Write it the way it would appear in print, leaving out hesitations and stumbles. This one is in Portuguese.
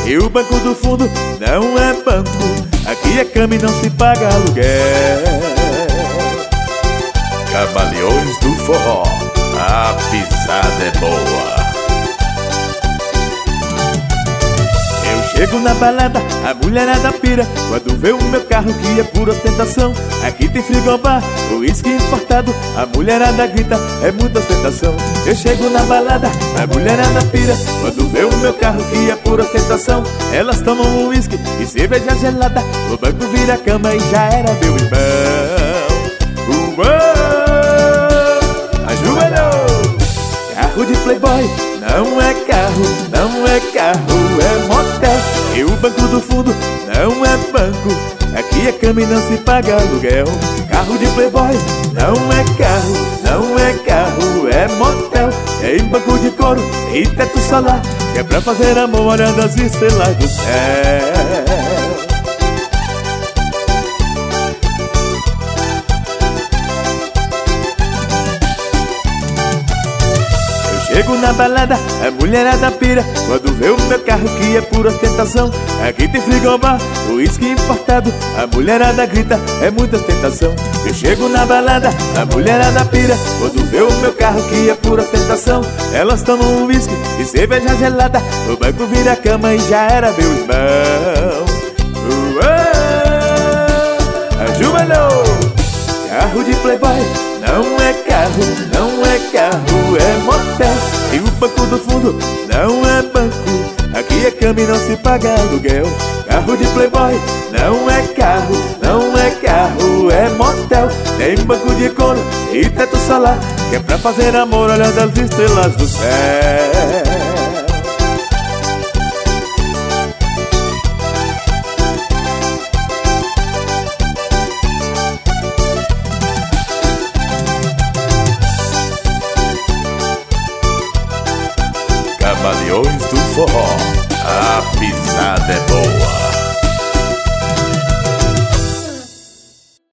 e o banco do fundo não é banco. Aqui é cama e não se paga aluguel. Camaleões do Forró, a pisada é boa. Chego na balada, a mulherada pira quando vê o meu carro que é pura ostentação. Aqui tem frigobar, uísque importado, a mulherada grita, é muita ostentação. Eu chego na balada, a mulherada pira quando vê o meu carro que é pura ostentação. Elas tomam uísque e cerveja gelada, o banco vira cama e já era meu irmão. Ajoelhou! Carro de playboy não é carro, não é carro, é motel. E o banco do fundo não é banco. Aqui é cama e não se paga aluguel. Carro de playboy não é carro, não é carro, é motel. É em banco de couro e teto solar, que é pra fazer amor olhando as estrelas do céu. Chego na balada, a mulherada pira quando vê o meu carro que é pura ostentação. Aqui tem frigobar, uísque importado, a mulherada grita, é muita ostentação. Eu chego na balada, a mulherada pira quando vê o meu carro que é pura ostentação. Elas tomam uísque e cerveja gelada, o banco vira cama e já era meu irmão. Ajoelhou! Carro de playboy não é carro, não é carro, é motel. E o banco do fundo não é banco. Aqui é cama e não se paga aluguel. Carro de playboy não é carro, não é carro, é motel. Tem banco de couro e teto solar, que é pra fazer amor olhando as estrelas do céu. Camaleões do Forró, a pisada é boa.